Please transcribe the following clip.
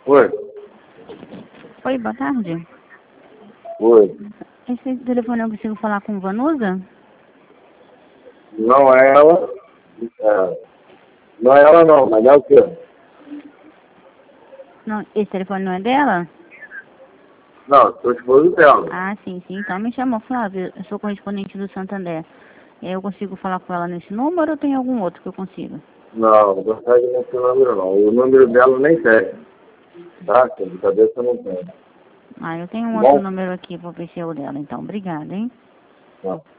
Oi. Oi, boa tarde. Oi. Esse telefone eu consigo falar com Vanusa? Não é ela. Não é ela não, mas é o quê? Não, esse telefone não é dela? Não, sou esposo dela. Ah, sim, sim. Então me chamou Flávio. Eu sou correspondente do Santander. Eu consigo falar com ela nesse número ou tem algum outro que eu consiga? Não consegue nesse número não. O número dela nem tem. Tá? Que de cabeça não tem. Ah, eu tenho um outro Bom? número aqui, vou ver se é o dela. Então, obrigada, hein? Tá.